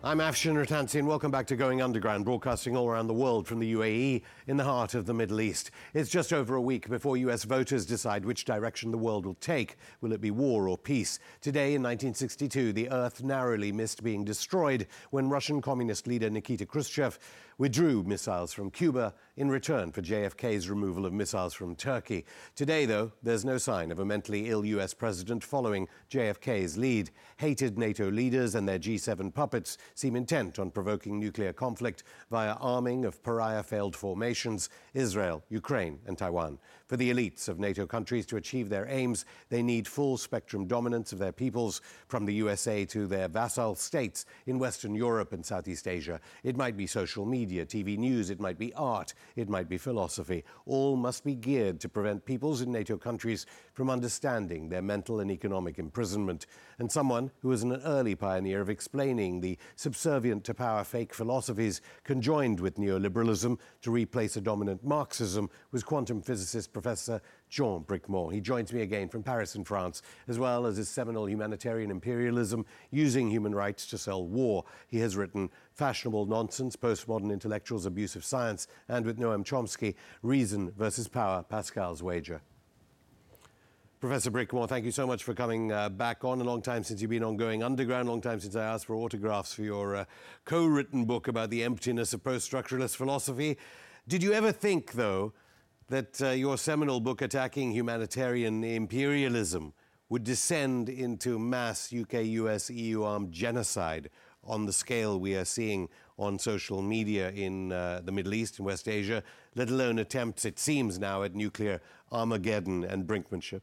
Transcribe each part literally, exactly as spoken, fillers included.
I'm Afshin Rattansi and welcome back to Going Underground, broadcasting all around the world from the U A E in the heart of the Middle East. It's just over a week before U S voters decide which direction the world will take. Will it be war or peace? Today in nineteen sixty-two, the Earth narrowly missed being destroyed when Russian communist leader Nikita Khrushchev withdrew missiles from Cuba in return for J F K's removal of missiles from Turkey. Today, though, there's no sign of a mentally ill U S president following J F K's lead. Hated NATO leaders and their G seven puppets seem intent on provoking nuclear conflict via arming of pariah failed formations, Israel, Ukraine and Taiwan. For the elites of NATO countries to achieve their aims, they need full spectrum dominance of their peoples, from the U S A to their vassal states in Western Europe and Southeast Asia. It might be social media, T V news, it might be art, it might be philosophy. All must be geared to prevent peoples in NATO countries from understanding their mental and economic imprisonment. And someone who was an early pioneer of explaining the subservient to power fake philosophies conjoined with neoliberalism to replace a dominant Marxism was quantum physicist Professor Jean Bricmont. He joins me again from Paris in France, as well as his seminal Humanitarian Imperialism, Using Human Rights to Sell War. He has written Fashionable Nonsense, Postmodern Intellectuals' Abuse of Science, and with Noam Chomsky, Reason versus Power, Pascal's Wager. Professor Bricmont, thank you so much for coming uh, back on. A long time since you've been on Going Underground, a long time since I asked for autographs for your uh, co-written book about the emptiness of post-structuralist philosophy. Did you ever think, though, that uh, your seminal book attacking humanitarian imperialism would descend into mass U K, U S, E U armed genocide on the scale we are seeing on social media in uh, the Middle East and West Asia, let alone attempts, it seems now, at nuclear Armageddon and brinkmanship?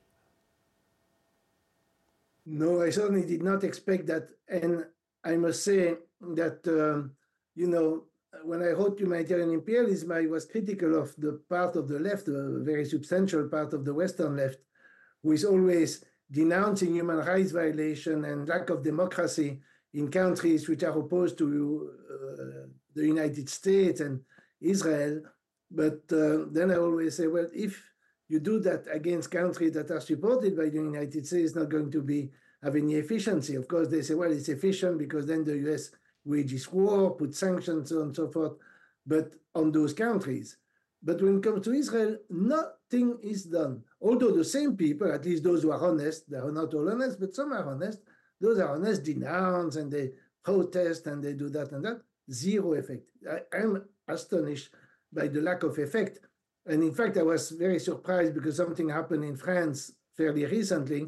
No, I certainly did not expect that. And I must say that, um, you know, when I wrote Humanitarian Imperialism, I was critical of the part of the left, a very substantial part of the Western left, who is always denouncing human rights violation and lack of democracy in countries which are opposed to uh, the United States and Israel. But uh, then I always say, well, if you do that against countries that are supported by the United States, it's not going to be have any efficiency. Of course, they say, well, it's efficient because then the U S wages war, put sanctions, so on and so forth, but on those countries. But when it comes to Israel, nothing is done. Although the same people, at least those who are honest, they are not all honest, but some are honest, those are honest, denounce, and they protest, and they do that and that. Zero effect. I, I'm astonished by the lack of effect. And in fact, I was very surprised because something happened in France fairly recently.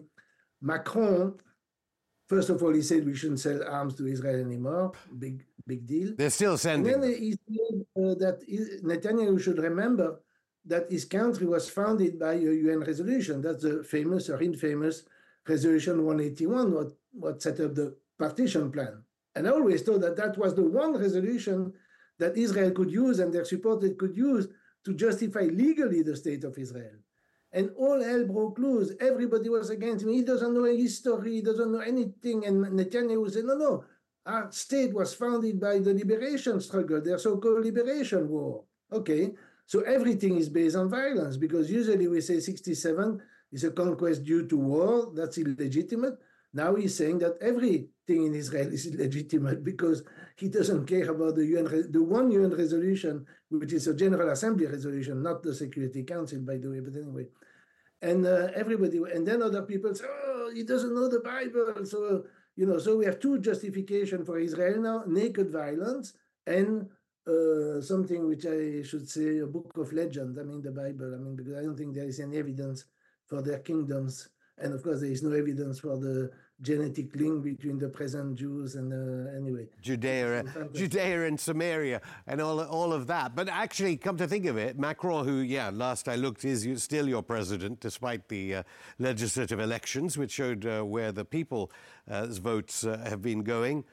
Macron, first of all, he said we shouldn't sell arms to Israel anymore. Big, big deal. They're still sending. And then he said uh, that Netanyahu should remember that his country was founded by a U N resolution. That's the famous or infamous Resolution one eighty-one, what, what set up the partition plan. And I always thought that that was the one resolution that Israel could use and their supporters could use to justify legally the state of Israel. And all hell broke loose. Everybody was against him. He doesn't know history, he doesn't know anything. And Netanyahu said, no, no, our state was founded by the liberation struggle, their so-called liberation war. Okay, so everything is based on violence, because usually we say sixty-seven is a conquest due to war, that's illegitimate. Now he's saying that everything in Israel is illegitimate because he doesn't care about the U N, the one U N resolution, which is a General Assembly resolution, not the Security Council, by the way, but anyway. And uh, everybody, and then other people say, oh, he doesn't know the Bible. So, you know, so we have two justifications for Israel now, naked violence and uh, something which I should say, a book of legend, I mean, the Bible, I mean, because I don't think there is any evidence for their kingdoms. And of course, there is no evidence for the genetic link between the present Jews and uh, anyway. Judea, Judea and Samaria and all, all of that. But actually, come to think of it, Macron, who, yeah, last I looked, is still your president, despite the uh, legislative elections, which showed uh, where the people's uh, votes uh, have been going.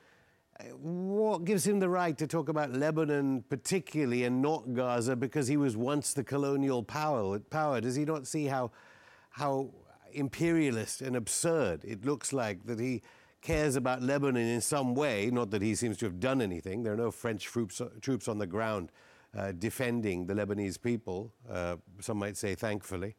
What gives him the right to talk about Lebanon particularly and not Gaza, because he was once the colonial power? power? Does he not see how how imperialist and absurd it looks like that he cares about Lebanon in some way? Not that he seems to have done anything. There are no French troops, troops on the ground uh, defending the Lebanese people, uh, some might say thankfully.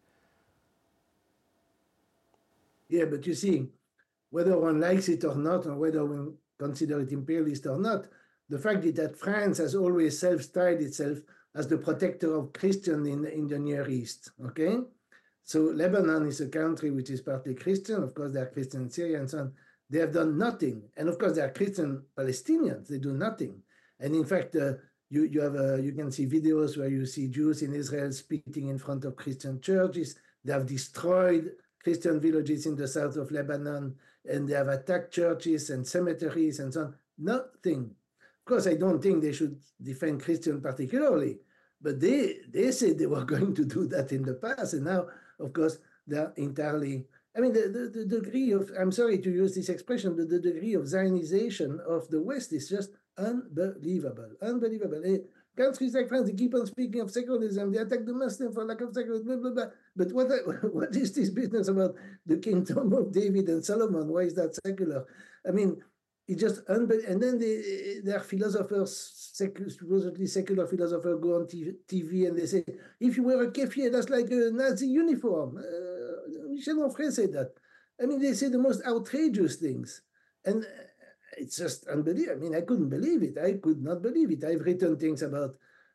Yeah, but you see, whether one likes it or not, or whether one consider it imperialist or not, the fact is that France has always self-styled itself as the protector of Christians in, in the Near East, okay? So Lebanon is a country which is partly Christian. Of course, there are Christian in Syria and so on. They have done nothing. And of course, there are Christian Palestinians. They do nothing. And in fact, uh, you, you, have a, you can see videos where you see Jews in Israel spitting in front of Christian churches. They have destroyed Christian villages in the south of Lebanon, and they have attacked churches and cemeteries and so on. Nothing. Of course, I don't think they should defend Christian particularly, but they, they said they were going to do that in the past, and now, of course, they're entirely, I mean, the, the, the degree of, I'm sorry to use this expression, but the degree of Zionization of the West is just unbelievable, unbelievable. Eh, Countries like France, they keep on speaking of secularism, they attack the Muslim for lack of secularism, blah, blah, blah. But what, what is this business about the kingdom of David and Solomon? Why is that secular? I mean, it's just unbelievable. And then they, their philosophers, secular, supposedly secular philosophers, go on T V and they say, if you wear a keffiyeh, that's like a Nazi uniform. Uh, Michel Onfray said that. I mean, they say the most outrageous things. And it's just unbelievable. I mean, I couldn't believe it. I could not believe it. I've written things about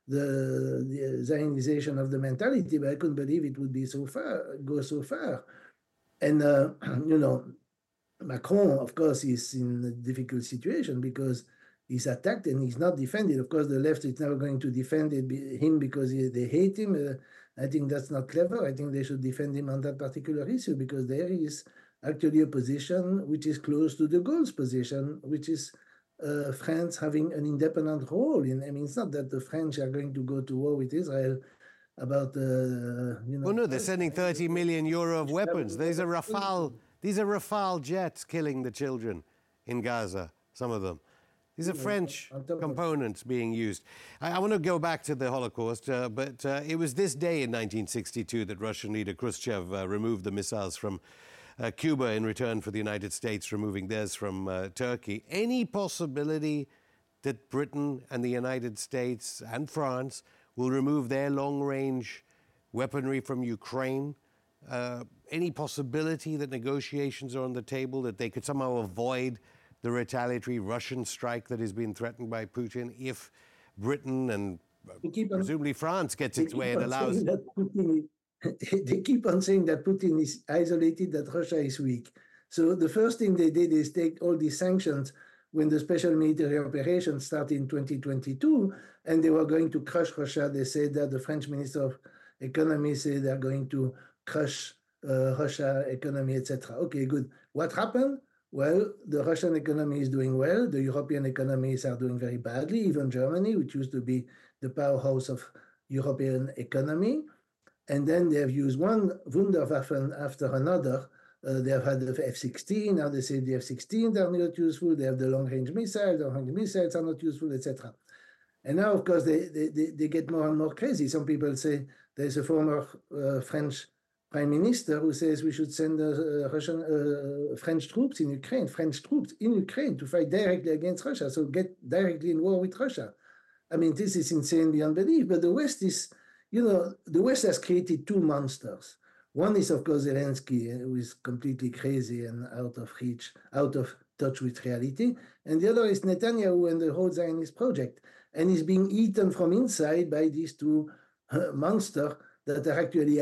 the, the Zionization of the mentality, but I couldn't believe it would be so far, go so far. And, uh, you know, Macron, of course, is in a difficult situation because he's attacked and he's not defended. Of course, the left is never going to defend it, him because he, they hate him. Uh, I think that's not clever. I think they should defend him on that particular issue because there is actually a position which is close to de Gaulle's position, which is uh, France having an independent role. In, I mean, it's not that the French are going to go to war with Israel about, uh, you know... Well, no, they're sending thirty million euro of weapons. These are Rafale, these are Rafale jets killing the children in Gaza, some of them. These are French components being used. I, I want to go back to the Holocaust, uh, but uh, it was this day in nineteen sixty-two that Russian leader Khrushchev uh, removed the missiles from Uh, Cuba in return for the United States removing theirs from uh, Turkey. Any possibility that Britain and the United States and France will remove their long-range weaponry from Ukraine? Uh, any possibility that negotiations are on the table, that they could somehow avoid the retaliatory Russian strike that is being threatened by Putin if Britain and uh, presumably France gets its way and allows... They keep on saying that Putin is isolated, that Russia is weak. So the first thing they did is take all these sanctions when the special military operation started in twenty twenty-two, and they were going to crush Russia. They said that the French Minister of Economy said they're going to crush uh, Russia economy, et cetera. Okay, good. What happened? Well, the Russian economy is doing well. The European economies are doing very badly, even Germany, which used to be the powerhouse of European economy. And then they have used one Wunderwaffen after another. Uh, they have had the F sixteen, now they say the F sixteen are not useful, they have the long-range missiles, the long-range missiles are not useful, et cetera. And now, of course, they, they, they, they get more and more crazy. Some people say there's a former uh, French prime minister who says we should send uh, Russian, uh, French troops in Ukraine, French troops in Ukraine to fight directly against Russia, so get directly in war with Russia. I mean, this is insane beyond belief, but the West is... You know, the West has created two monsters. One is, of course, Zelensky, who is completely crazy and out of reach, out of touch with reality. And the other is Netanyahu and the whole Zionist project. And he's being eaten from inside by these two uh, monsters that are actually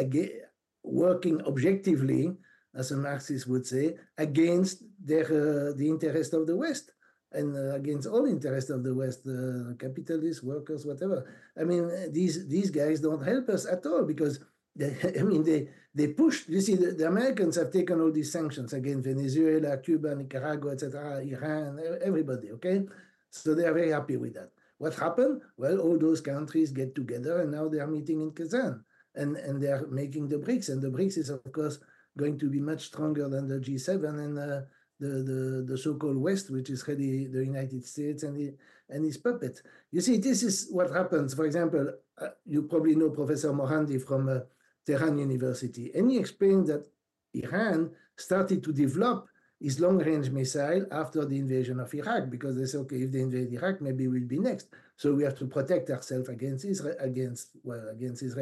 working objectively, as a Marxist would say, against their, uh, the interest of the West. And uh, against all interests of the West, uh, capitalists, workers, whatever. I mean, these these guys don't help us at all because, they, I mean, they they push. You see, the, the Americans have taken all these sanctions against Venezuela, Cuba, Nicaragua, et cetera, Iran, everybody. Okay, so they are very happy with that. What happened? Well, all those countries get together, and now they are meeting in Kazan, and and they are making the BRICS, and the BRICS is of course going to be much stronger than the G seven and. Uh, The, the, the so-called West, which is really the United States and, the, and his puppet. You see, this is what happens. For example, uh, you probably know Professor Mohandi from uh, Tehran University, and he explained that Iran started to develop his long-range missile after the invasion of Iraq, because they said, okay, if they invade Iraq, maybe we'll be next. So we have to protect ourselves against Israel, against, well, against Israel.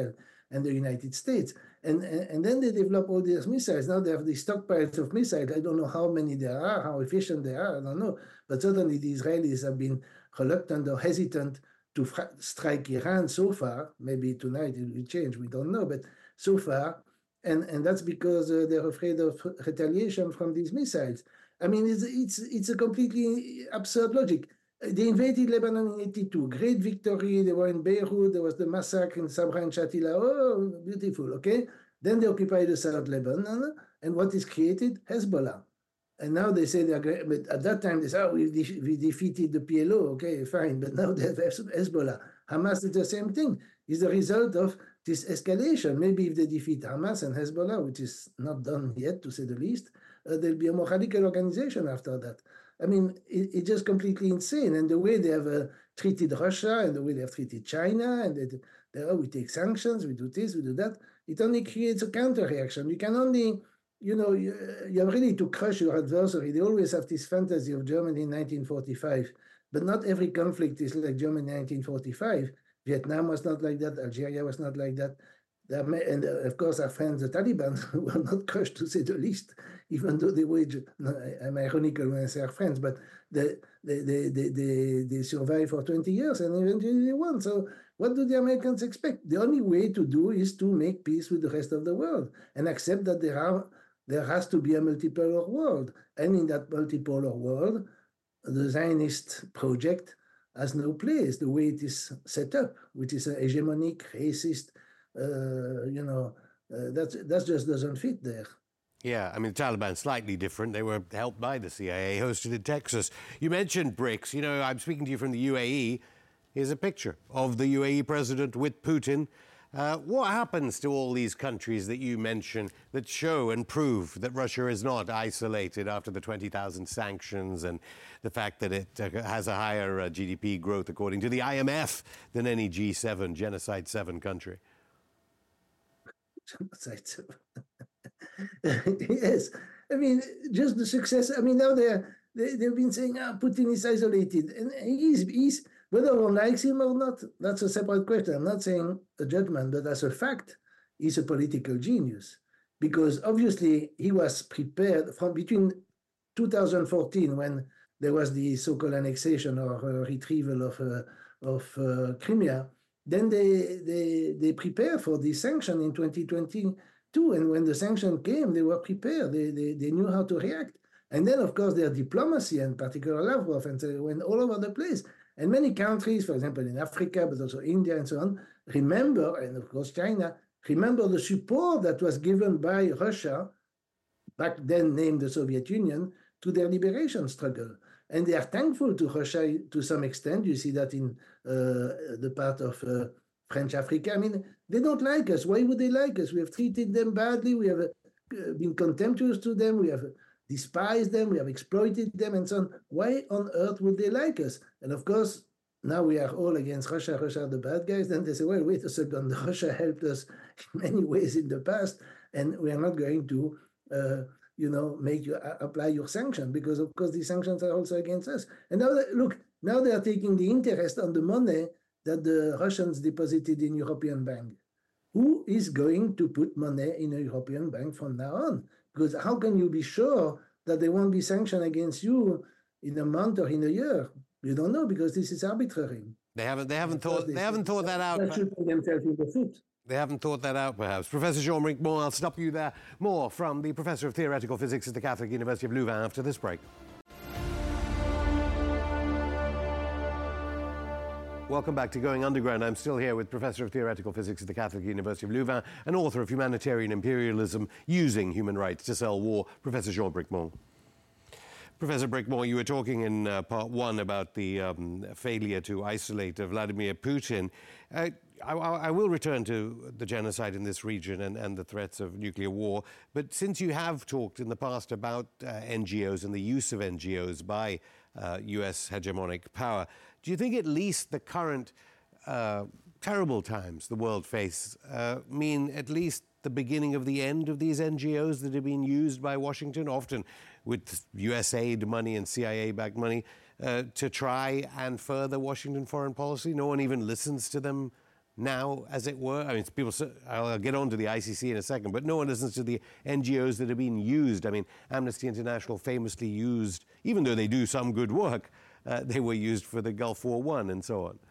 and the United States. And, and, and then they develop all these missiles. Now they have these stockpiles of missiles. I don't know how many there are, how efficient they are, I don't know. But certainly the Israelis have been reluctant or hesitant to strike Iran so far. Maybe tonight it will change, we don't know, but so far. And, and that's because uh, they're afraid of retaliation from these missiles. I mean, it's, it's, it's a completely absurd logic. They invaded Lebanon in eighty-two, great victory. They were in Beirut, there was the massacre in Sabra and Shatila. Oh, beautiful, okay? Then they occupied the South Lebanon, and what is created? Hezbollah. And now they say they're great, but at that time they say, oh, we, de we defeated the P L O, okay, fine, but now they have Hezbollah. Hamas is the same thing. It's the result of this escalation. Maybe if they defeat Hamas and Hezbollah, which is not done yet, to say the least, uh, there'll be a more radical organization after that. I mean, it, it's just completely insane. And the way they have uh, treated Russia and the way they have treated China, and they, they, oh, we take sanctions, we do this, we do that, it only creates a counter-reaction. You can only, you know, you, you have really to crush your adversary. They always have this fantasy of Germany in nineteen forty-five, but not every conflict is like Germany in nineteen forty-five. Vietnam was not like that. Algeria was not like that. And uh, of course, our friends, the Taliban, were not crushed, to say the least, even though they wage. No, I, I'm ironical when I say our friends, but they, they, they, they, they, they survived for twenty years and eventually they won. So what do the Americans expect? The only way to do is to make peace with the rest of the world and accept that there are there has to be a multipolar world. And in that multipolar world, the Zionist project has no place the way it is set up, which is an hegemonic, racist, uh, you know, uh, that's, that just doesn't fit there. Yeah, I mean, the Taliban slightly different. They were helped by the C I A, hosted in Texas. You mentioned BRICS. You know, I'm speaking to you from the U A E. Here's a picture of the U A E president with Putin. Uh, what happens to all these countries that you mentioned that show and prove that Russia is not isolated after the twenty thousand sanctions and the fact that it uh, has a higher uh, G D P growth, according to the I M F, than any G seven, Genocide seven country? Genocide seven. Yes. I mean, just the success. I mean, now they're, they, they've been saying, ah, Putin is isolated. And he's, he's, whether one likes him or not, that's a separate question. I'm not saying a judgment, but as a fact, he's a political genius. Because obviously he was prepared from between two thousand fourteen, when there was the so-called annexation or uh, retrieval of, uh, of uh, Crimea, then they, they, they prepared for the sanction in twenty twenty-two. And when the sanction came, they were prepared. They, they, they knew how to react. And then, of course, their diplomacy, and particularly Lavrov, and so went all over the place. And many countries, for example, in Africa, but also India and so on, remember, and of course China, remember the support that was given by Russia, back then named the Soviet Union, to their liberation struggle. And they are thankful to Russia to some extent. You see that in uh, the part of uh, French Africa. I mean, they don't like us. Why would they like us? We have treated them badly. We have uh, been contemptuous to them. We have despised them. We have exploited them and so on. Why on earth would they like us? And of course, now we are all against Russia. Russia are the bad guys. Then they say, well, wait a second. Russia helped us in many ways in the past, and we are not going to uh, you know, make you uh, apply your sanction, because of course the sanctions are also against us. And now, they, look, now they are taking the interest on the money that the Russians deposited in European bank. Who is going to put money in a European bank from now on? Because how can you be sure that they won't be sanctioned against you in a month or in a year? You don't know, because this is arbitrary. They haven't. They haven't thought. They, they haven't thought that out. They're shooting themselves in the foot. They haven't thought that out, perhaps. Professor Jean-Bric Mon, I'll stop you there. More from the Professor of Theoretical Physics at the Catholic University of Louvain after this break. Welcome back to Going Underground. I'm still here with Professor of Theoretical Physics at the Catholic University of Louvain and author of Humanitarian Imperialism Using Human Rights to Sell War, Professor Jean-Bric Mon. Professor Bricmore, you were talking in uh, part one about the um, failure to isolate uh, Vladimir Putin. Uh, I, I will return to the genocide in this region and, and the threats of nuclear war. But since you have talked in the past about uh, N G Os and the use of N G Os by uh, U S hegemonic power, do you think at least the current uh, terrible times the world faces uh, mean at least the beginning of the end of these N G Os that have been used by Washington, often with U S aid money and C I A-backed money, uh, to try and further Washington foreign policy? No one even listens to them now, as it were? I mean, people, I'll get on to the I C C in a second, but no one listens to the N G Os that have been used. I mean, Amnesty International famously used, even though they do some good work, uh, they were used for the Gulf War One and so on.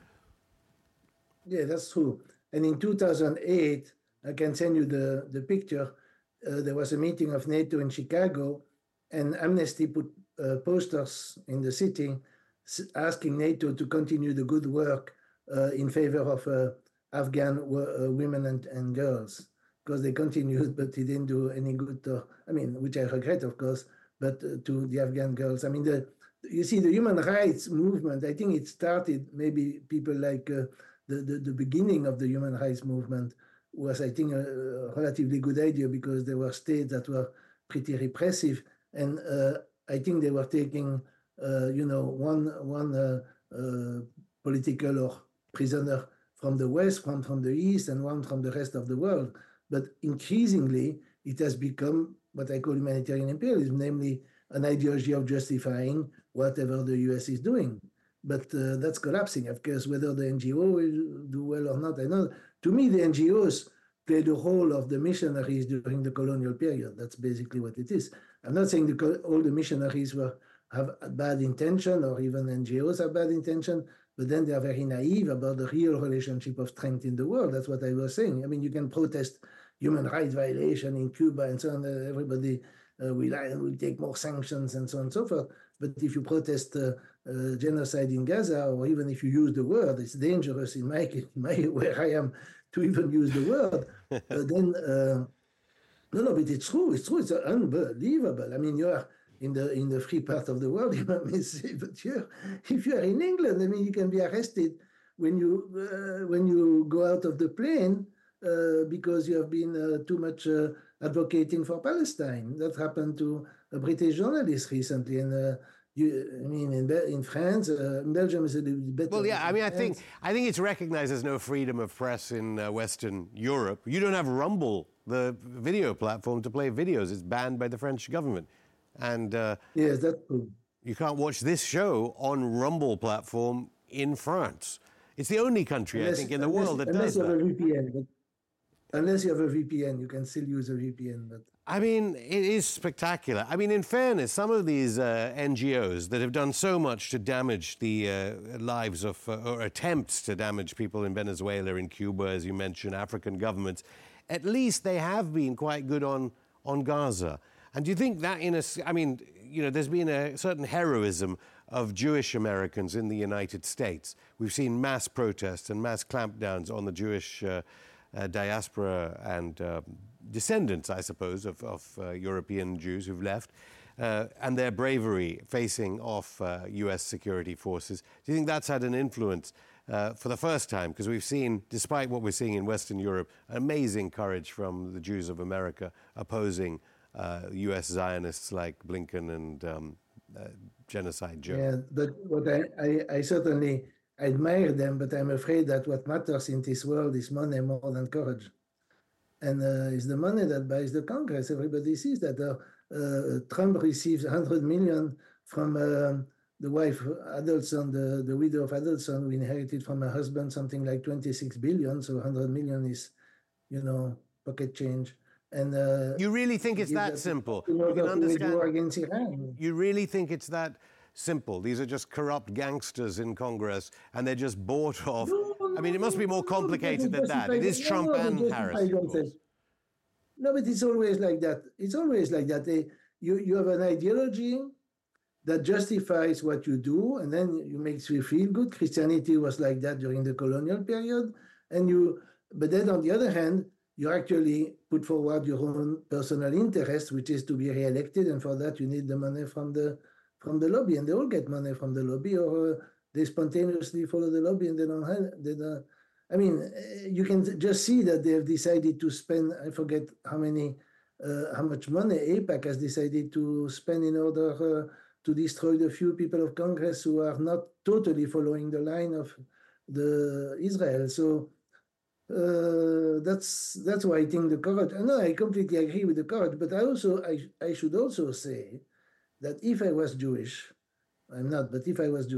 Yeah, that's true. And in two thousand eight, I can send you the, the picture, uh, there was a meeting of NATO in Chicago, and Amnesty put uh, posters in the city asking NATO to continue the good work uh, in favor of uh, Afghan uh, women and, and girls, because they continued, but it didn't do any good to, I mean, which I regret, of course, but uh, to the Afghan girls. I mean, the you see, the human rights movement, I think it started, maybe people like uh, the, the, the beginning of the human rights movement was, I think, a, a relatively good idea, because there were states that were pretty repressive. And uh, I think they were taking, uh, you know, one, one uh, uh, political or prisoner from the West, one from the East, and one from the rest of the world. But increasingly, it has become what I call humanitarian imperialism, namely an ideology of justifying whatever the U S is doing. But uh, that's collapsing, of course, whether the N G O will do well or not, I know. To me, the N G Os play the role of the missionaries during the colonial period. That's basically what it is. I'm not saying the, all the missionaries were, have a bad intention, or even N G Os have bad intention, but then they are very naive about the real relationship of strength in the world. That's what I was saying. I mean, you can protest human rights violation in Cuba and so on. Uh, everybody uh, will, uh, will take more sanctions and so on and so forth. But if you protest uh, uh, genocide in Gaza, or even if you use the word, it's dangerous in my, in my where I am to even use the word. uh, then uh, no, no, but it's true. It's true. It's unbelievable. I mean, you are in the in the free part of the world, you may say, but you're, if you are in England, I mean, you can be arrested when you uh, when you go out of the plane uh, because you have been uh, too much uh, advocating for Palestine. That happened to a British journalist recently, and uh, you, I mean, in, in France, uh, in Belgium is a little bit better. Well, yeah, I mean, I think I think it's recognized there's no freedom of press in uh, Western Europe. You don't have Rumble, the video platform, to play videos. It's banned by the French government. And uh, yes, that's true. You can't watch this show on Rumble platform in France. It's the only country, unless, I think, in the unless, world that unless does you have that. A V P N, but unless you have a V P N, you can still use a V P N. But I mean, it is spectacular. I mean, in fairness, some of these uh, N G Os that have done so much to damage the uh, lives of, uh, or attempts to damage people in Venezuela, in Cuba, as you mentioned, African governments, at least they have been quite good on, on Gaza. And do you think that in a, I mean, you know, there's been a certain heroism of Jewish Americans in the United States. We've seen mass protests and mass clampdowns on the Jewish uh, uh, diaspora and uh, descendants, I suppose, of, of uh, European Jews who've left, uh, and their bravery facing off uh, U S security forces. Do you think that's had an influence uh, for the first time? Because we've seen, despite what we're seeing in Western Europe, amazing courage from the Jews of America opposing Uh, U S Zionists like Blinken and um, uh, Genocide Joe. Yeah, but what I, I, I certainly admire them, but I'm afraid that what matters in this world is money more than courage. And uh, it's the money that buys the Congress. Everybody sees that. Uh, uh, Trump receives one hundred million from uh, the wife, Adelson, the, the widow of Adelson, who inherited from her husband something like twenty-six billion. So one hundred million is, you know, pocket change. And uh, you really think it's that, that simple? You can understand. War against Iran. You really think it's that simple? These are just corrupt gangsters in Congress, and they're just bought off. No, no, I mean, it must be more complicated no, than that. It is no, Trump and Harris. No, but it's always like that. It's always like that. They, you you have an ideology that justifies what you do, and then you makes you feel good. Christianity was like that during the colonial period, and you. But then on the other hand, you actually put forward your own personal interest, which is to be re-elected, and for that you need the money from the from the lobby, and they all get money from the lobby, or uh, they spontaneously follow the lobby, and they don't have. They don't, I mean, you can just see that they have decided to spend. I forget how many, uh, how much money AIPAC has decided to spend in order uh, to destroy the few people of Congress who are not totally following the line of the Israel. So. Uh, that's that's why I think the courage. No, I completely agree with the courage. But I also I I should also say that if I was Jewish, I'm not. But if I was Jewish,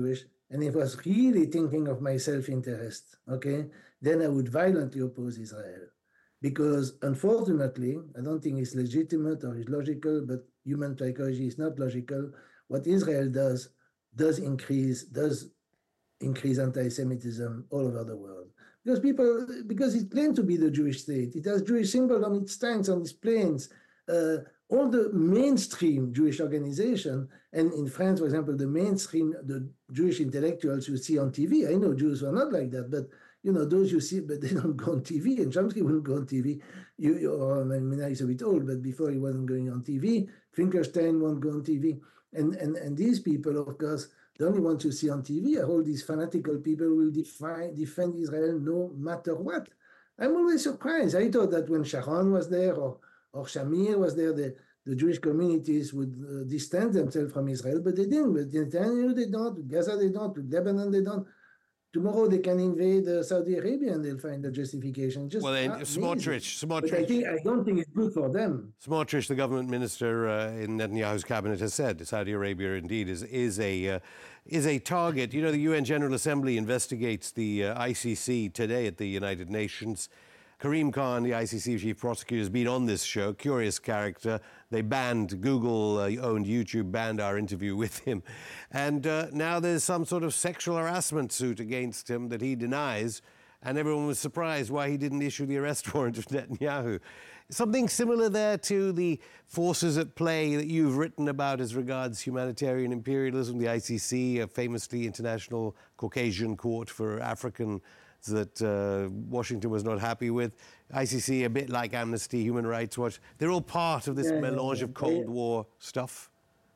and if I was really thinking of my self-interest, okay, then I would violently oppose Israel. Because unfortunately, I don't think it's legitimate or it's logical, but human psychology is not logical. What Israel does does increase, does increase anti-Semitism all over the world. Because people, because it claims to be the Jewish state. It has Jewish symbols on its tanks, on its planes. Uh, all the mainstream Jewish organization, and in France, for example, the mainstream, the Jewish intellectuals you see on T V, I know Jews were not like that, but you know, those you see, but they don't go on T V, and Chomsky wouldn't go on T V. You, you or, I mean, now he's a bit old, but before he wasn't going on T V. Finkelstein won't go on T V. And, and, and these people, of course, the only ones you see on T V are all these fanatical people who will define, defend Israel no matter what. I'm always surprised. I thought that when Sharon was there or, or Shamir was there, the, the Jewish communities would uh, distance themselves from Israel, but they didn't. With Netanyahu, they don't. With Gaza, they don't. With Lebanon, they don't. Tomorrow they can invade uh, Saudi Arabia and they'll find the justification. Just well, then Smotrich, Smotrich. But I think I don't think it's good for them. Smotrich, the government minister uh, in Netanyahu's cabinet, has said Saudi Arabia indeed is is a uh, is a target. You know, the U N General Assembly investigates the uh, I C C today at the United Nations. Karim Khan, the I C C chief prosecutor, has been on this show. Curious character. They banned, Google-owned YouTube banned our interview with him. And uh, now there's some sort of sexual harassment suit against him that he denies. And everyone was surprised why he didn't issue the arrest warrant of Netanyahu. Something similar there to the forces at play that you've written about as regards humanitarian imperialism, the I C C, a famously international Caucasian court for African that uh, Washington was not happy with. I C C, a bit like Amnesty, Human Rights Watch. They're all part of this yeah, melange yeah, of Cold I, War stuff.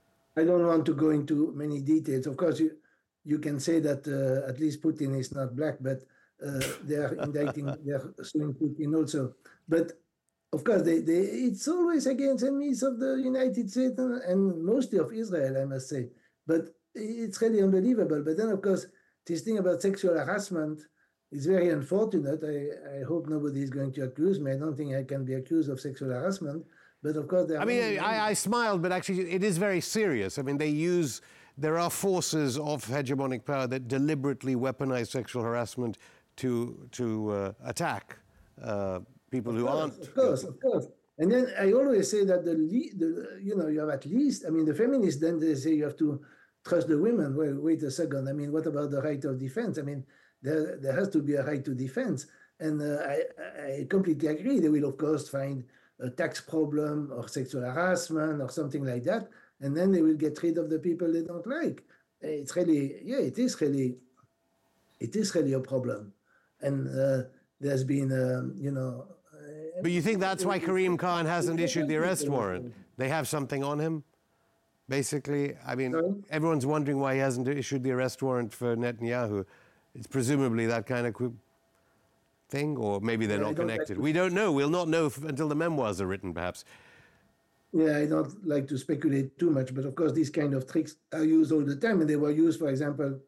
I don't want to go into many details. Of course, you, you can say that uh, at least Putin is not black, but uh, they are indicting, they are suing Putin also. But of course, they, they, it's always against enemies of the United States and, and mostly of Israel, I must say. But it's really unbelievable. But then, of course, this thing about sexual harassment, it's very unfortunate. I, I hope nobody is going to accuse me. I don't think I can be accused of sexual harassment. But of course, there are I mean, I, I smiled, but actually, it is very serious. I mean, they use, there are forces of hegemonic power that deliberately weaponize sexual harassment to to uh, attack uh, people of who course, aren't. Of course, of course. And then I always say that the, the you know, you have at least, I mean, the feminists then they say you have to trust the women. Well, wait a second. I mean, what about the right of defense? I mean, There, there has to be a right to defense. And uh, I, I completely agree. They will, of course, find a tax problem or sexual harassment or something like that. And then they will get rid of the people they don't like. It's really, yeah, it is really, it is really a problem. And uh, there's been, um, you know. Uh, but you think that's why Karim Khan hasn't issued the arrest warrant? They have something on him? Basically, I mean, Sorry? everyone's wondering why he hasn't issued the arrest warrant for Netanyahu. It's presumably that kind of thing, or maybe they're yeah, not connected. Like we don't know. We'll not know f- until the memoirs are written, perhaps. Yeah, I don't like to speculate too much, but of course, these kind of tricks are used all the time, and they were used, for example,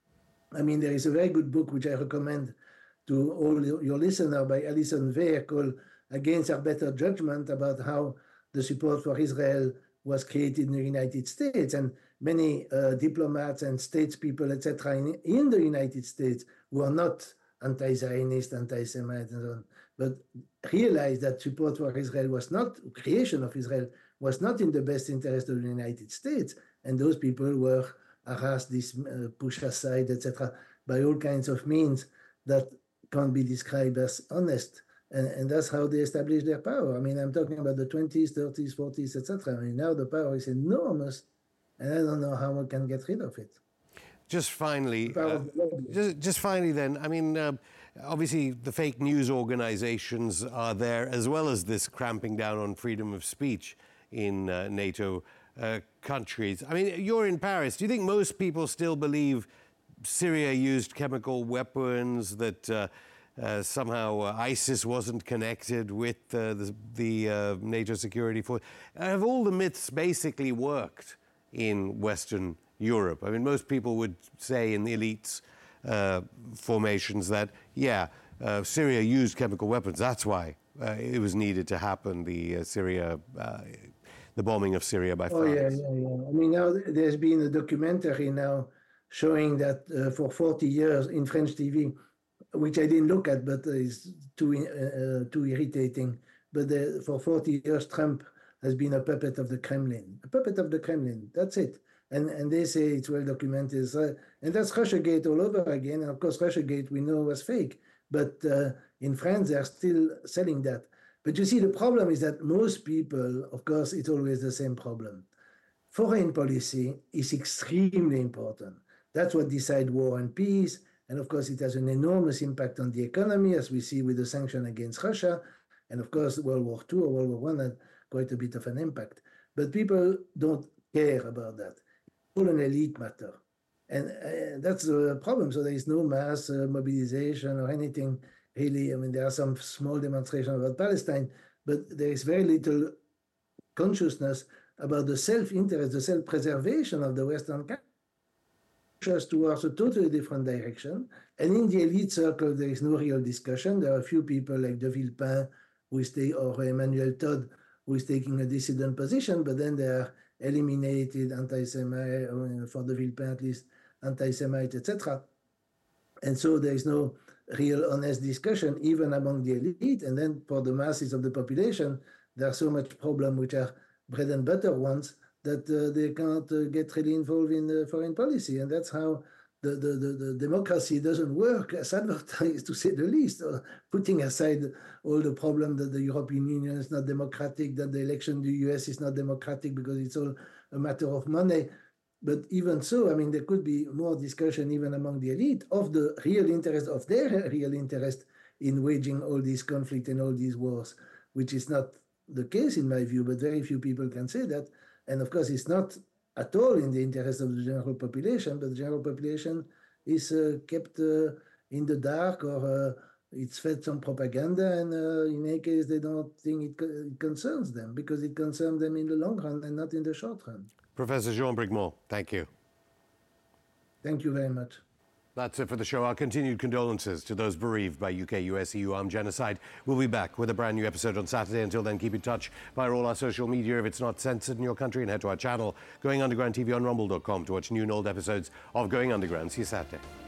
I mean, there is a very good book which I recommend to all your listeners by Alison Weir called Against Our Better Judgment, about how the support for Israel was created in the United States, and many uh, diplomats and statespeople, et cetera, in, in the United States who are not anti-Zionist, anti-Semite, and so on, but realized that support for Israel was not, creation of Israel was not in the best interest of the United States, and those people were harassed, dis, uh, pushed aside, et cetera, by all kinds of means that can't be described as honest. And, and that's how they establish their power. I mean, I'm talking about the twenties, thirties, forties, et cetera. I mean, now the power is enormous, and I don't know how one can get rid of it. Just finally, uh, just, just finally then, I mean, uh, obviously the fake news organizations are there, as well as this cramping down on freedom of speech in uh, NATO uh, countries. I mean, you're in Paris. Do you think most people still believe Syria used chemical weapons, that uh, uh, somehow uh, ISIS wasn't connected with uh, the, the uh, NATO security force? Have all the myths basically worked in Western Europe? I mean, most people would say in the elites uh, formations that, yeah, uh, Syria used chemical weapons. That's why uh, it was needed to happen, the uh, Syria, uh, the bombing of Syria by oh, France. Yeah, yeah, yeah. I mean, now there's been a documentary now showing that uh, for forty years in French T V, which I didn't look at, but is too uh, too irritating. But the, for forty years, Trump has been a puppet of the Kremlin, a puppet of the Kremlin. That's it. And and they say it's well documented. Uh, and that's Russiagate all over again. And of course, Russiagate we know was fake. But uh, in France, they're still selling that. But you see, the problem is that most people, of course, it's always the same problem. Foreign policy is extremely important. That's what decides war and peace. And of course, it has an enormous impact on the economy, as we see with the sanction against Russia. And of course, World War Two or World War One had quite a bit of an impact. But people don't care about that. All an elite matter. And uh, that's the problem. So there is no mass uh, mobilization or anything really. I mean, there are some small demonstrations about Palestine, but there is very little consciousness about the self-interest, the self-preservation of the Western countries towards a totally different direction. And in the elite circle, there is no real discussion. There are a few people like de Villepin who is take, or Emmanuel Todd, who is taking a dissident position, but then they are eliminated, anti-Semite, or for de Villepin at least, anti-Semite, et cetera. And so there is no real honest discussion, even among the elite. And then for the masses of the population, there are so much problems which are bread and butter ones that uh, they cannot uh, get really involved in uh, foreign policy. And that's how the, the, the, the democracy doesn't work as advertised, to say the least, or putting aside all the problems that the European Union is not democratic, that the election in the U S is not democratic because it's all a matter of money. But even so, I mean, there could be more discussion even among the elite of the real interest, of their real interest in waging all these conflicts and all these wars, which is not the case in my view, but very few people can say that. And of course, it's not at all in the interest of the general population, but the general population is uh, kept uh, in the dark, or uh, it's fed some propaganda, and uh, in any case, they don't think it, co it concerns them, because it concerns them in the long run and not in the short run. Professor Jean Bricmont, thank you. Thank you very much. That's it for the show. Our continued condolences to those bereaved by U K U S E U armed genocide. We'll be back with a brand new episode on Saturday. Until then, keep in touch via all our social media if it's not censored in your country, and head to our channel, Going Underground T V, on rumble dot com to watch new and old episodes of Going Underground. See you Saturday.